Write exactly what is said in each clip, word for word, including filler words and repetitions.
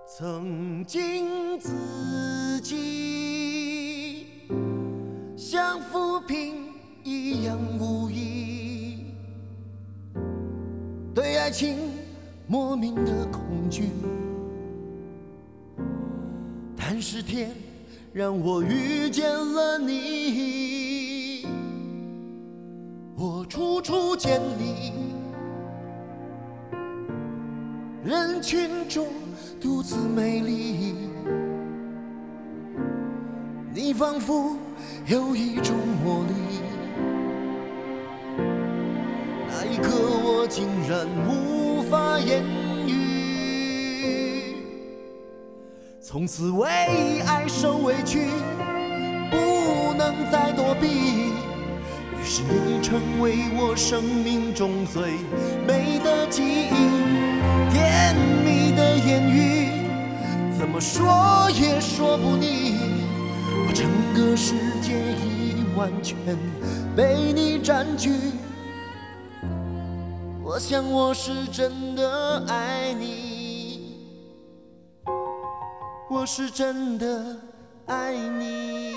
曾经自己像浮萍一样无依，对爱情莫名的恐惧。但是天让我遇见了你，我处处见你，人群中独自美丽，你仿佛有一种魔力，那一刻我竟然无法言语，从此为爱受委屈，不能再躲避，于是你成为我生命中最美的记忆。甜蜜的言语怎么说也说不腻，我整个世界已完全被你占据，我想我是真的爱你，我是真的爱你。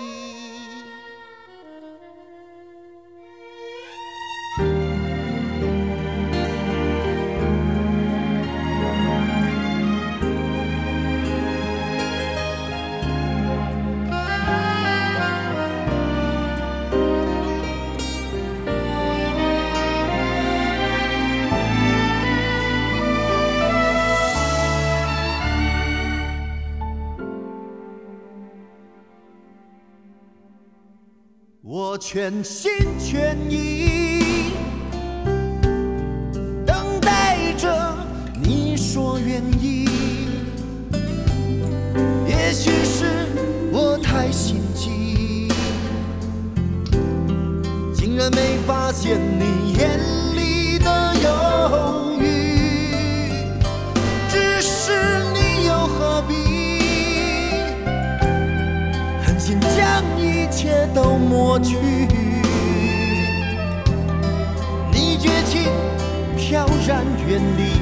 我全心全意等待着你说愿意，也许是我太心急，竟然没发现你眼里的犹豫，只是你又何必狠心将一切都抹去，你绝情飘然远离，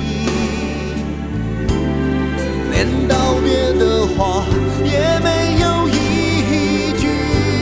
连道别的话也没有一句，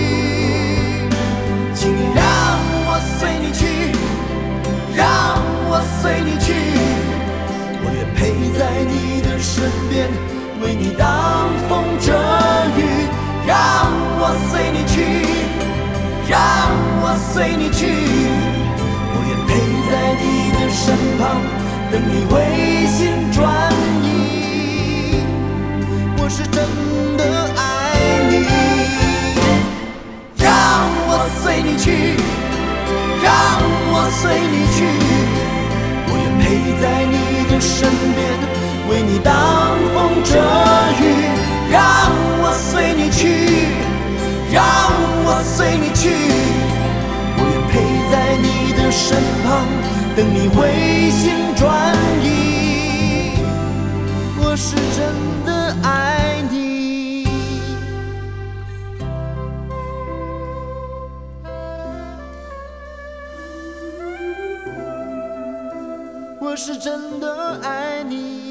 请你让我随你去，让我随你去，我愿陪在你的身边，为你挡风遮雨，让我随你去，让我随你去，我愿陪在你的身旁，等你回心转意，我是真的爱你，让我随你去，让我随你去，我愿陪在你的身边，为你挡风遮雨，让我随你去，让我随你去，我愿陪在你的身旁，等你回心转意，我是真的爱你，我是真的爱你。